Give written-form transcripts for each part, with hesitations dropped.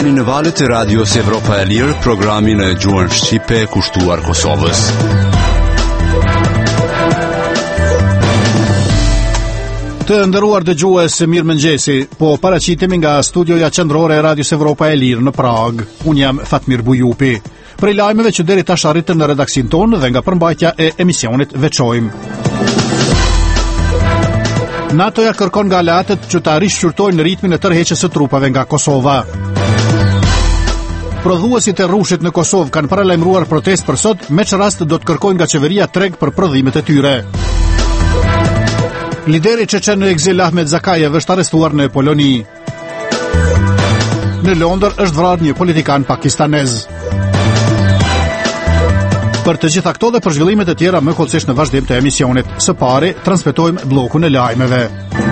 Jeni në valët e radios Evropa e Lirë, programin e gjuhën shqipe kushtuar Kosovës. Të nderuar dëgjues, mirëmëngjesi. Po paraqitemi nga studioja qendrore e radios Evropa e Lirë në Prag. Unë jam Fatmir Bujupi. Prej lajmeve që deri tash arritën në redaksin tonë dhe nga përmbajtja e emisionit veçojmë. NATO-ja kërkon nga aleatët që të rishqyrtojnë në ritmin e tërheqjes së trupave nga Kosova. Prodhuesit e rrushit në Kosovë kanë paralajmëruar protestë për sot, me që rast do të kërkojnë nga qeveria treg për prodhimet e tyre. Lideri çeçen në ekzil Ahmed Zakajev është arrestuar në Poloni. Në Londër është vrarë një politikan pakistanez. Për të gjitha këto dhe për zhvillimet e tjera më kollësisht në vazhdim të emisionit. Së pari, transmetojmë bllokun e lajmeve.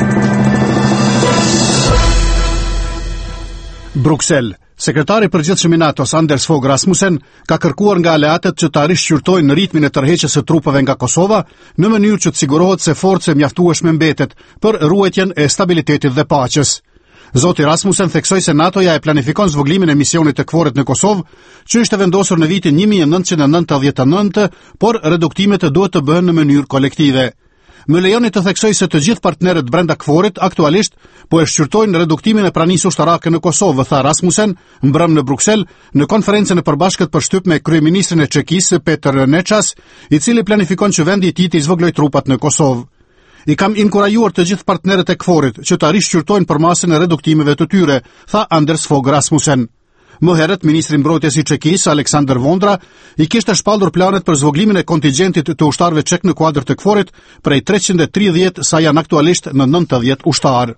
Bruksel. Sekretari i përgjithshëm i NATO-s Anders Fogh Rasmussen ka kërkuar nga aleatët që të rishqyrtojnë në ritmin e tërheqjes së trupave nga Kosova në mënyrë që të sigurohet se forcë mjaftueshme mbetet për ruajtjen e stabilitetit dhe paqes. Zoti Rasmussen theksoi se NATO-ja e planifikon zvoglimin e misionit të KFOR-it në Kosovë, që ishte vendosur në vitin 1999, por reduktimet duhet të bëhen në mënyrë kolektive. Më lejoni të theksoj se të gjithë partnerët brenda KFOR-it aktualisht po e shqyrtojnë reduktimin e pranisë ushtarake në Kosovë, tha Rasmussen mbrëm në Bruksel në konferencën e përbashkët për shtyp me kryeministrin e Çekisë Peter Nečas, i cili planifikon që vendi i tij të zvogëlojë trupat në Kosovë. I kam inkurajuar të gjithë partnerët e KFOR-it që të rishqyrtojnë përmasën e reduktimeve të tyre, tha Anders Fogh Rasmussen. Më herët, ministri mbrojtjes i Çekisë, Aleksandar Vondra, i kishte shpallur planet për zvogëlimin e kontingjentit të ushtarëve çek në kuadër të KFOR-it prej 330 sa janë aktualisht në 90 ushtarë.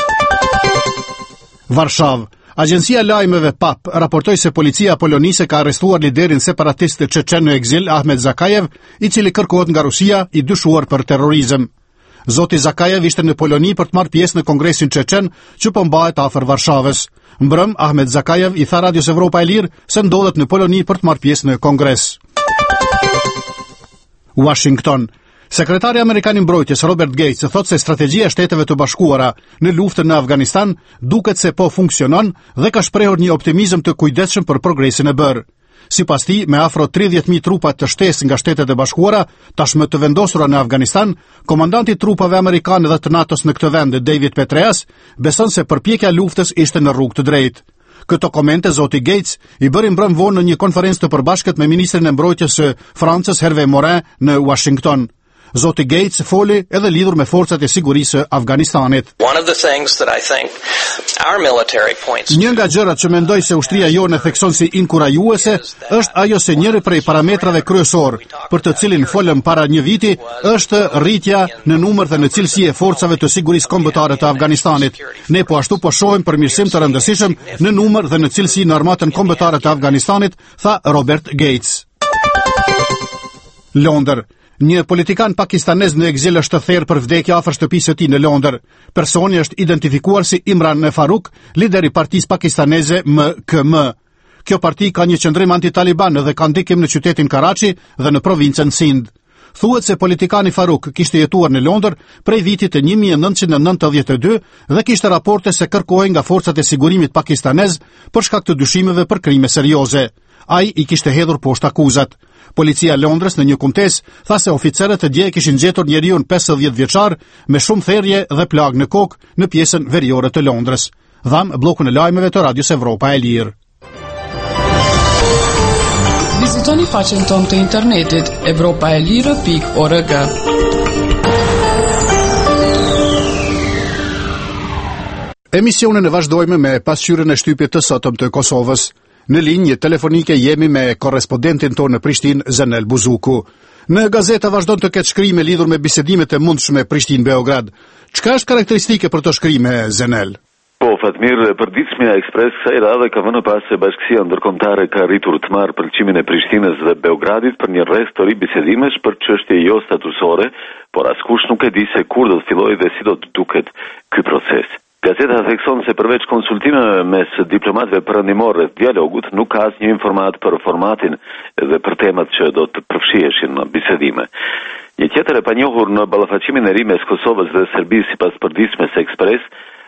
Varshavë. Agjencia lajmeve PAP raportoi se policia polonise ka arrestuar liderin separatist çeçen në ekzil Ahmed Zakajev, i cili kërkohet nga Rusia, i dyshuar për terrorizëm. Zoti Zakajev ishte në Poloni për të marrë pjesë në kongresin çeçen që po mbahet afër Varshavës. Mbrëm, Ahmed Zakajev i tha Radios Evropa e Lirë se ndodhet në Poloni për të marrë pjesë në kongres. Washington. Sekretari amerikan i mbrojtjes Robert Gates thotë se strategjia e Shteteve të Bashkuara në luftën në Afganistan duket se po funksionon dhe ka shprehur një optimizëm të kujdesshëm për progresin e bërë. Sipas tij, me afro 30.000 trupa të shtesë nga Shtetet e Bashkuara, tashmë të vendosura në Afganistan, komandanti i trupave amerikane dhe të NATO-s në këtë vend, David Petraeus, beson se përpjekja e luftës ishte në rrugë të drejtë. Këto komente zoti Gates i bëri mbrëm vonë në një konferencë të përbashkët me ministrin e mbrojtjes së Francës Hervé Morin në Washington. Zoti Gates foli edhe lidhur me forcat e sigurisë së Afganistanit. Një nga gjërat që mendoj se ushtria jone thekson si inkurajuese është ajo se njëri prej parametrave kryesor për të cilin folëm para një viti është rritja në numër dhe në cilësi e forcave të sigurisë kombëtare të Afganistanit. Ne po ashtu po shohim përmirësim të rëndësishëm në numër dhe në cilësi në armatën kombëtare të Afganistanit, tha Robert Gates. Londër. Një politikan pakistanez në ekzil është thirrur për vdekje afër shtëpisë së tij në Londër. Personi është identifikuar si Imran Farooq, lider i partisë pakistaneze MKM. Kjo parti ka një qendrim anti-Taliban dhe ka ndikim në qytetin Karachi dhe në provincën Sindh. Thuhet se politikani Farooq kishte jetuar në Londër prej vitit të 1992 dhe kishte raporte se kërkohej nga forcat e sigurimit pakistanez për shkak të dyshimeve për krime serioze. Ai i kishte hedhur poshtë akuzat. Policia e Londrës në një kumtesë tha se oficerët e dje kishin gjetur njeriun 50 vjeçar me shumë therrje dhe plagë në kokë në pjesën veriore të Londrës. Dham bllokun e lajmeve të Radios Evropa e Lirë. Vizitoni faqen tonë të internetit evropaelire.org. Emisionin e vazhdojmë me pasqyrën e shtypit të sotëm të Kosovës. Në linjë telefonike jemi me korrespondentin tonë në Prishtinë, Zenel Buzuku. Në gazeta vazhdon të ketë shkrime lidhur me bisedimet e mundshme Prishtinë-Beograd. Çka është karakteristike për to shkrime, Zenel? Po, Fatmir, përditshmja ekspres kësaj radhe ka vënë pas se Bashkësia Ndërkombëtare ka arritur të marrë pëlqimin e Prishtinës dhe Beogradit për një rreth të ri bisedimesh për çështje jo statusore, por askush nuk e di se kur do të fillojë dhe si do të duket ky proces. Gazeta thekson se përveç konsultimeve mes diplomatëve perëndimor rreth dialogut, nuk ka asnjë informat për formatin dhe për temat që do të përfshiheshin në bisedime. Një tjetër e panjohur në ballafaqimin e ri mes Kosovës dhe Serbisë sipas përditshmes ekspres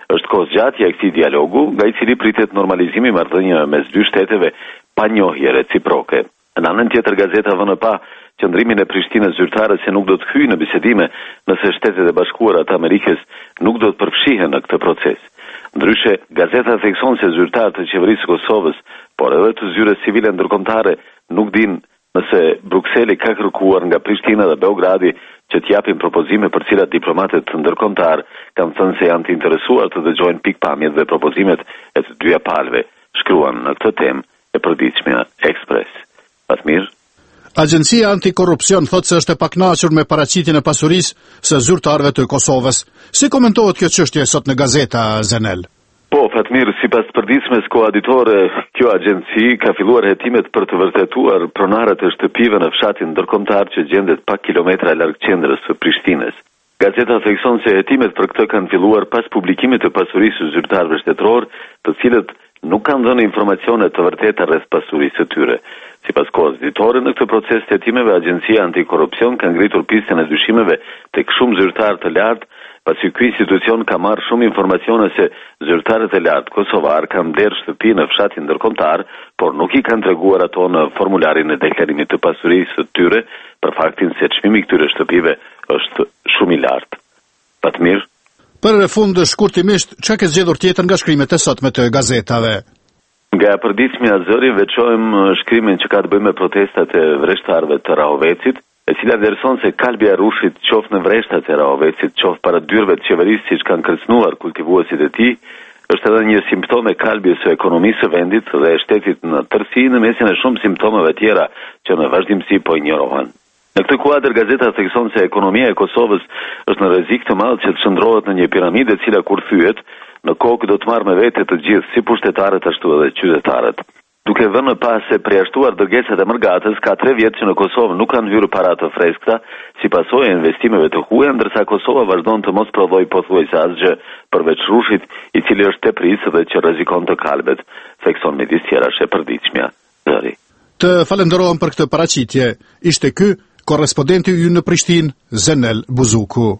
Është kohë zgjatja e këtij dialogu, nga I cili pritet normalizimi I marrëdhënieve mes dy shteteve pa njohje reciproke. Në anën tjetër, gazeta vënë pa qëndrimin e Prishtinës zyrtare se nuk do të hyjë në bisedime nëse Shtetet e Bashkuara të Amerikës nuk do të përfshihen në këtë proces. Ndryshe, gazeta thekson se zyrtarët e qeverisë së Kosovës, por edhe të zyres civile ndërkombëtare nuk dinë nëse Brukseli ka kërkuar nga Prishtina dhe Beogradi që t'japin propozime për cilat diplomatët ndërkombëtar kanë thënë se janë të interesuar të dëgjojnë pikpamjet dhe propozimet e të dyja palëve, shkruan në këtë temë e përditshmja Ekspres. Fatmir. Agjencia Antikorrupsion thotë se është e pakënaqur me paraqitjen e pasurisë së zyrtarëve të Kosovës. Si komentohet kjo çështje sot në gazeta, Zenel? Po, Fatmir, sipas përditshmes koaditore, kjo agjenci ka filluar hetimet për të vërtetuar pronarët e shtëpive në fshatin ndërkombëtar që gjendet pak kilometra larg qendrës së Prishtinës. Gazeta thekson se hetimet për këtë kanë filluar pas publikimit të pasurisë së zyrtarëve shtetëror, të cilët nuk kanë dhënë informacione të vërteta rreth pasurisë së tyre. Sipas koaditore, në këtë proces të hetimeve, Agjencia Antikorrupsion ka ngritur pistën e dyshimeve tek shumë zyrtarë të lartë, pasi ky institucion ka marrë shumë informacione se zyrtarët e lartë kosovar kanë blerë shtëpi në fshatin ndërkombëtar, por nuk I kanë treguar ato në formularin e deklarimit të pasurisë së tyre, për faktin se çmimi I këtyre shtëpive është shumë I lartë. Fatmir. Për fund shkurtimisht, çka ke zgjedhur tjetër nga shkrimet e sotme të gazetave? Nga përditshmja Zëri veçojmë shkrimin që ka të bëjë me protestat e vreshtarëve të Rahovecit, e cila vlerëson se kalbi e rushit qoftë në vreshtat e Rahovecit, qoftë para dyrëve të qeverisë siç kanë kërcënuar kultivuesit e tij, është edhe një simptom e kalbjes së ekonomisë së vendit dhe e shtetit në tërësi në mesin e shumë simptomeve tjera që në vazhdimsi po injorohen. Në këtë kuadër gazeta thekson se ekonomia e Kosovës është në rrezik të madh që të çndrohet në një piramidë e cila kur thyet, në kokë do të marrë me vete të gjithë, si pushtetarët ashtu edhe qytetarët. Duke vënë pas se përjashtuar dërgesat e mërgatës, ka 3 vjet që në Kosovë nuk kanë hyrë para të freskëta, si pasojë e investimeve të huaja, ndërsa Kosova vazhdon të mos prodhojë pothuajse asgjë përveç rushit, I cili është tepris dhe që rrezikon të kalbet, thekson midis tjerash e përditshmja Zëri. Të falenderojmë për këtë paraqitje. Ishte ky korrespondenti ynë në Prishtinë, Zenel Buzuku.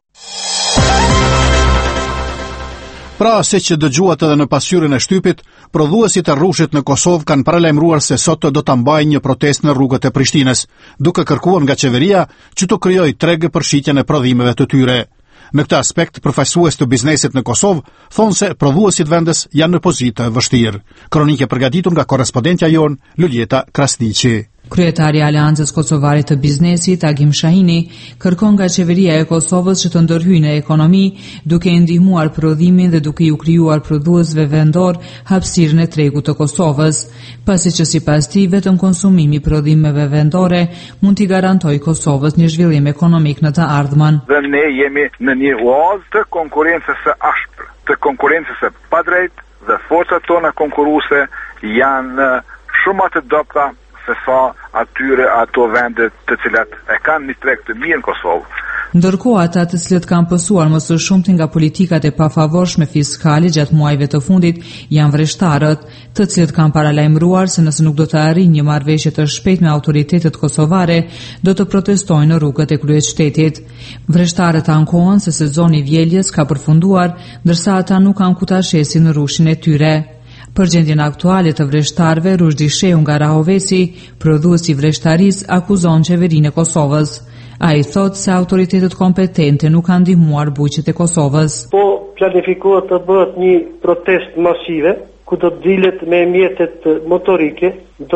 Pra, se që dëgjuat edhe në pasqyrën e shtypit, prodhuesit e rrushit në Kosovë kanë paralajmëruar se sot do ta mbajnë një protestë në rrugët e Prishtinës, duke kërkuar nga qeveria që të krijojë treg për shitjen e prodhimeve të tyre. Në këtë aspekt, përfaqësues të biznesit në Kosovë thonë se prodhuesit vendes janë në pozitë vështirë. Kronike përgatitur nga korrespondentja jon Luljeta Krasniqi. Kryetari I Aleancës Kosovare të Biznesit, Agim Shahini, kërkon nga qeveria e Kosovës që të ndërhyjë në ekonomi, duke ndihmuar prodhimin dhe duke ju krijuar prodhuesve vendor hapësirën e tregut të Kosovës, pasi që sipas tij vetëm konsumimi I prodhimeve vendore mund t'i garantojë Kosovës një zhvillim ekonomik në të ardhmen. Dhe ne jemi në një oazë të konkurrencës së ashpër, të konkurrencës së padrejtë dhe forcat tona konkurruese janë shumë të dobta se sa atyre ato vendet të cilat e kanë një treg të mirë në Kosovë. Ndërkohë ata të cilët kanë pësuar më së shumti nga politikat e pafavorshme fiskale gjatë muajve të fundit janë vreshtarët, të cilët kanë paralajmëruar se nëse nuk do të arrijnë një marrëveshje të shpejtë me autoritetet kosovare, do të protestojnë në rrugët e kryeshtetit. Vreshtarët ankohen se sezoni I vjeljes ka përfunduar, ndërsa ata nuk kanë ku ta shesin në rrushin e tyre. Për gjendjen aktuale të vreshtarëve, Rushdi Shehu nga Rahoveci, prodhuesi I vreshtarisë, akuzon qeverinë e Kosovës. Ai thotë se autoritetet kompetente nuk kanë ndihmuar bujqet e Kosovës. Po planifikohet të bëhet një protestë masive, ku do të dilet me mjetet motorike, do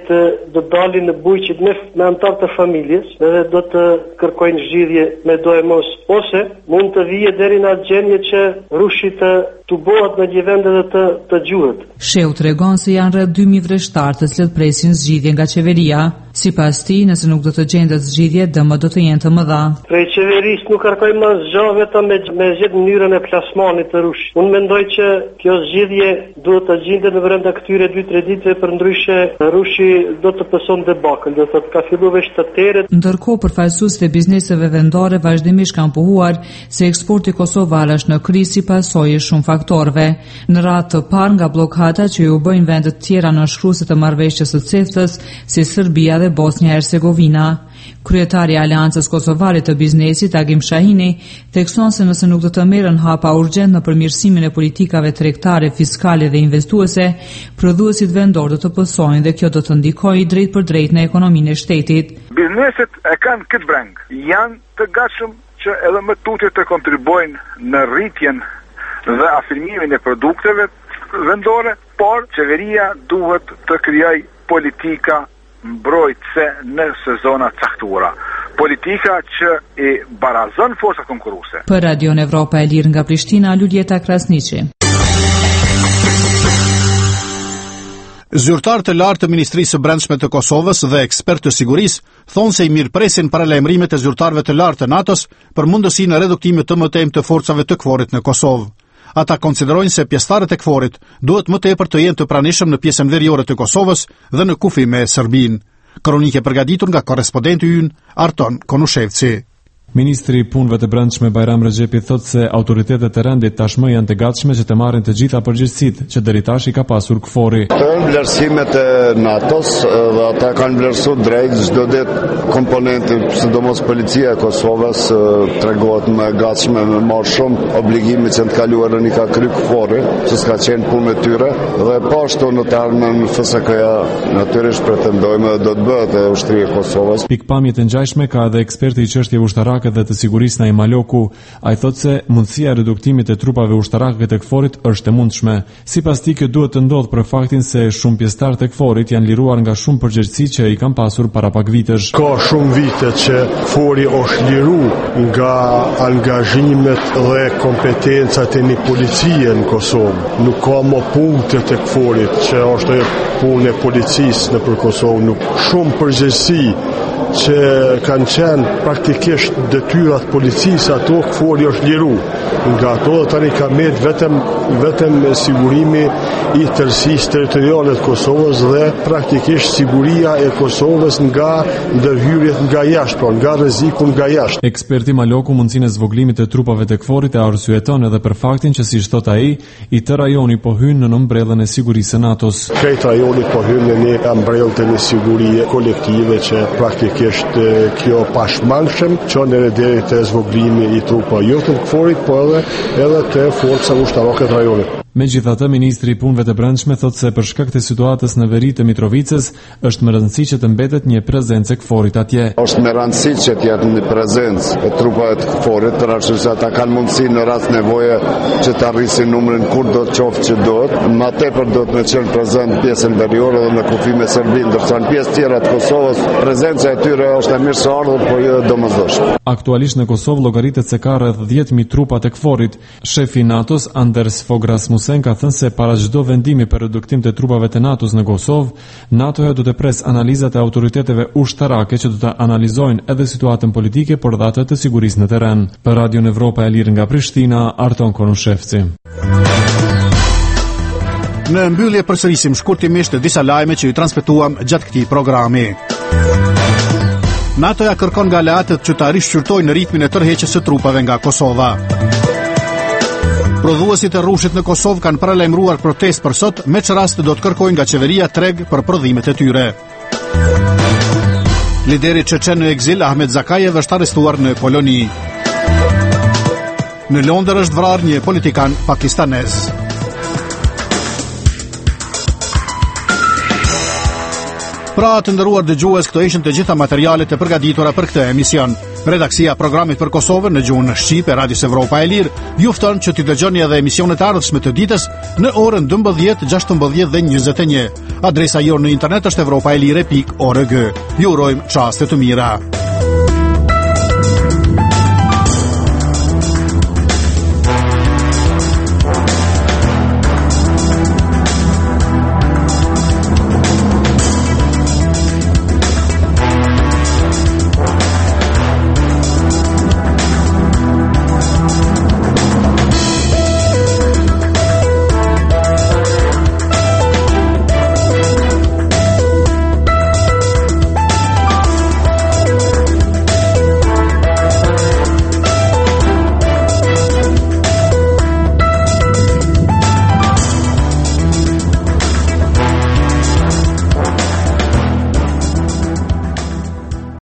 dalin në bujqet me antar të familjes dhe do të kërkojnë zgjidhje me do e mos, ose mund të vije deri në atë gjendje që rushi të tubohet në një vend dhe të gjuhet. Shehu tregon se janë rreth 2000 vreshtarë të cilët presin zgjidhje nga qeveria. Sipas tij, nëse nuk do të gjendet zgjidhje, dëmët do të jenë të mëdha. Prej qeverisë nuk kërkojmë më asgjë vetëm me zgjedh mënyrën e plasmanit të rushit. Unë mendoj që kjo zgjidhje duhet të gjendet në brenda këtyre 2-3 ditëve, përndryshe rushi do të pëson debakël, do të ka filluar veç të teret. Ndërkohë, përfaqësuesit e bizneseve vendore vazhdimisht kanë pohuar se eksporti kosovar është në krizë si pasojë shumë faktorëve. Në radhë të parë nga bllokada që u bëjnë vendet tjera nënshkruese të marrëveshjes së CEFTA-s, si Serbia dhe Bosnia Hercegovina. Kryetari i Aleancës Kosovare të Biznesit, Agim Shahini, thekson se nëse nuk do të merren hapa urgjent në përmirësimin e politikave tregtare, fiskale dhe investuese, prodhuesit vendor do të pësojnë dhe kjo do të ndikojë drejt për drejt në ekonominë e shtetit. Bizneset e kanë këtë breng, janë të gatshëm që edhe më tutje të kontribuojnë në rritjen dhe afirmimin e produkteve vendore, por qeveria duhet të krijojë politika mbrojtëse në sezona caktuara. Politika që i barazon forcat konkurruese. Për Radion Evropa e Lirë nga Prishtina, Luljeta Krasniqi. Zyrtarë të lartë të Ministrisë së Brendshme të Kosovës dhe ekspertë të sigurisë thonë se i mirëpresin paralajmërimet e zyrtarëve të lartë të NATO-s për mundësinë e reduktimit të mëtejmë të forcave të KFOR-it në Kosovë. Ata konsiderojnë se pjesëtarët e KFOR-it duhet më tepër të jenë të pranishëm në pjesën veriore të Kosovës dhe në kufi me Serbinë. Kronike përgatitur nga korrespondenti ynë Arton Konushevci. Ministri i Punëve të Brendshme Bajram Rexhepi thotë se autoritetet e rendit tashmë janë të gatshme që të marrin të gjitha përgjegjësitë që deri tash i ka pasur KFOR-i. Këto janë vlerësimet e NATO-s dhe ata kanë vlerësuar drejt çdo ditë komponentin, sidomos policia e Kosovës tregohet më e gatshme me marrë shumë obligime që të kaluarën i ka kry KFOR-i, që s'ka qenë punë e tyre dhe po ashtu në të ardhmen FSK-ja natyrisht pretendojmë do të bëhet e ushtria e Kosovës. Pikpamje të ngjashme ka edhe eksperti i çështjeve ushtarake dhe të sigurisë Naim Maloku. Ai thotë se mundësia e reduktimit të trupave ushtarake të KFOR-it është e mundshme. Sipas tij kjo duhet të ndodhë për faktin se shumë pjesëtarë të KFOR-it janë liruar nga shumë përgjegjësi që i kanë pasur para pak vitesh. Ka shumë vite që KFOR-i është liru nga angazhimet dhe kompetencat e një policie në Kosovë. Nuk ka më punkte të KFOR-it që është punë e policisë në për Kosovë. Nuk shumë përgjegjësi që kanë qenë praktikisht detyrat policisë, ato KFOR-i është liru. Nga ato tani ka met vetëm sigurimi i tërësisë territoriale të Kosovës dhe praktikisht siguria e Kosovës nga ndërhyrjet nga jashtë, por nga rreziku nga jashtë. Eksperti Maloku mundësinë e zvoglimit të trupave të KFOR-it e arsyeton edhe për faktin që siç thot ai, i të rajoni po hyn në umbrellën e sigurisë së NATO-s. Këtë rajoni po hyn në një umbrellë të sigurie kolektive që praktikisht kjo pashmangshëm çon deri te zvoglimi i trupave jo të KFOR-it, por edhe të forcave ushtarake të rajonit. Megjithatë, ministri i Punëve të Brendshme thotë se për shkak të situatës në veri të Mitrovicës është më rëndësishme që të mbetet një prezencë e KFOR-it atje. Është më rëndësishme që të jetë një prezencë e trupave të KFOR-it, për arsye se ata kanë mundësi në rast nevoje që të arrisin numrin kur do të qoftë që duhet. Më tepër do të qenë prezent pjesën veriore dhe në kufi me Serbinë, ndërsa në pjesë tjera të Kosovës prezenca e tyre është e mirëseardhur, por jo e domosdoshme. Aktualisht në Kosovë llogaritet se ka rreth 10.000 trupa të KFOR-it. Shefi i NATO-s Anders Fogh Rasmussen ka thënë se para çdo vendimi për reduktim të trupave të NATO-s në Kosovë, NATO-ja do të pres analizat e autoriteteve ushtarake që do të analizojnë edhe situatën politike por dhe atë të sigurisë në terren. Për Radion Evropa e Lirë nga Prishtina, Arton Konushevci. Në mbyllje përsërisim shkurtimisht disa lajme që ju transmetuam gjatë këtij programi. NATO-ja kërkon nga aleatët që të rishqyrtojnë ritmin e tërheqjes së trupave nga Kosova. Prodhuesit e rrushit në Kosovë kanë paralajmëruar protestë për sot, me që rast do të kërkojnë nga qeveria treg për prodhimet e tyre. Lideri çeçen në ekzil Ahmet Zakajev është arrestuar në Poloni. Në Londër është vrarë një politikan pakistanez. Pra të nderuar dëgjues, këto ishin të gjitha materialet e përgatitura për këtë emision. Redaksia e programit për Kosovën në gjuhën shqipe Radios Evropa e Lirë ju fton që t'i dëgjoni edhe emisionet e ardhshme të ditës në orën 12, 16 dhe 21. Adresa jonë në internet është europaelire.org. Ju urojmë çaste të mira.